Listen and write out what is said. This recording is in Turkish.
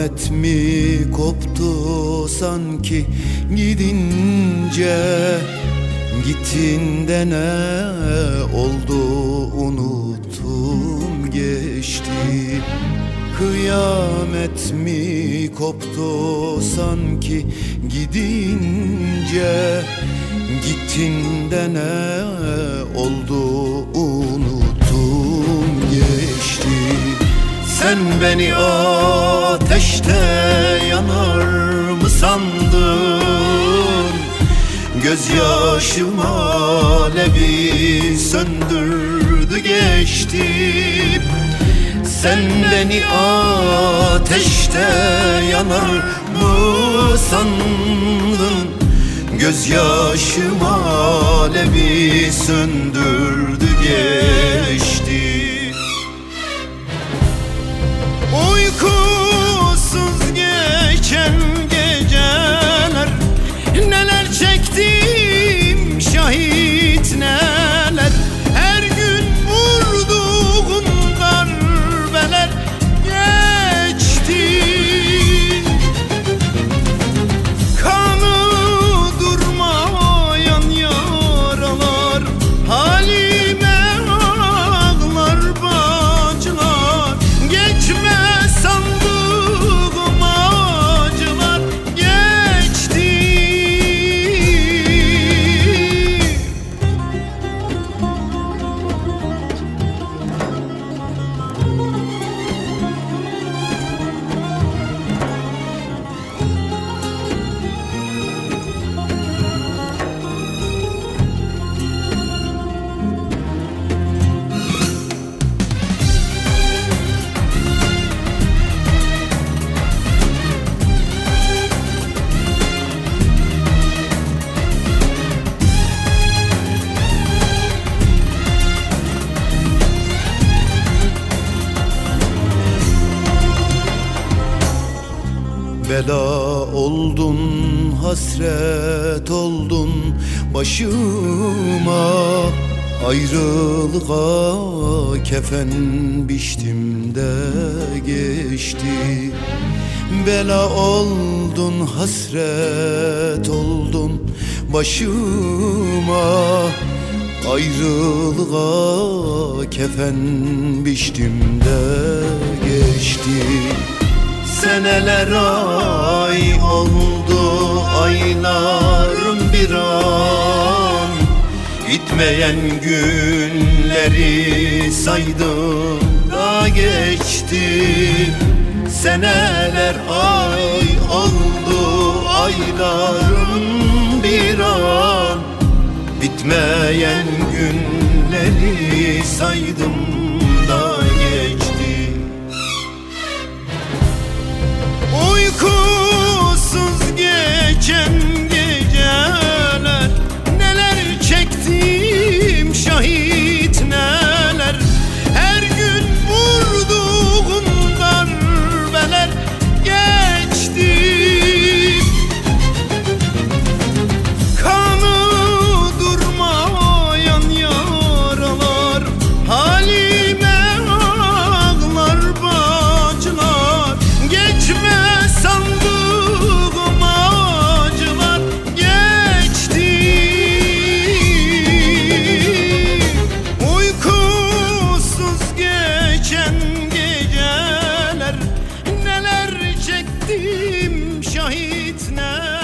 Kıyamet mi koptu sanki gidince? Gittiğinde ne oldu unuttum geçti. Kıyamet mi koptu sanki gidince? Gittiğinde ne oldu unuttum geçti. Sen beni ateşte yanar mı sandın? Gözyaşım alevi söndürdü geçti. Sen beni ateşte yanar mı sandın? Gözyaşım alevi söndürdü geçti. Uykusuz geçen geceler, neler çektim şahit neler. Her gün vurduğun darbeler geçti. Kanı durmayan yaralar, halime ağlar bacılar. Geçme sandığım acılar geçti. Bela oldun, hasret oldun başıma. Ayrılığa kefen biçtim de geçti. Bela oldun, hasret oldun başıma. Ayrılığa kefen biçtim de geçti. Seneler ay oldu, aylarım bir an. Bitmeyen günleri saydım da geçti. Seneler ay oldu, aylarım bir an. Bitmeyen günleri saydım da geçti. Uykusuz geçen geceler, neler çektim şahit neler. Her gün vurduğun darbeler geçti. Kanı durmayan yaralar, halime ağlar bacılar. Geçme sandığım acılar geçti. Uykusuz geçen geceler, neler çektim şahit neler.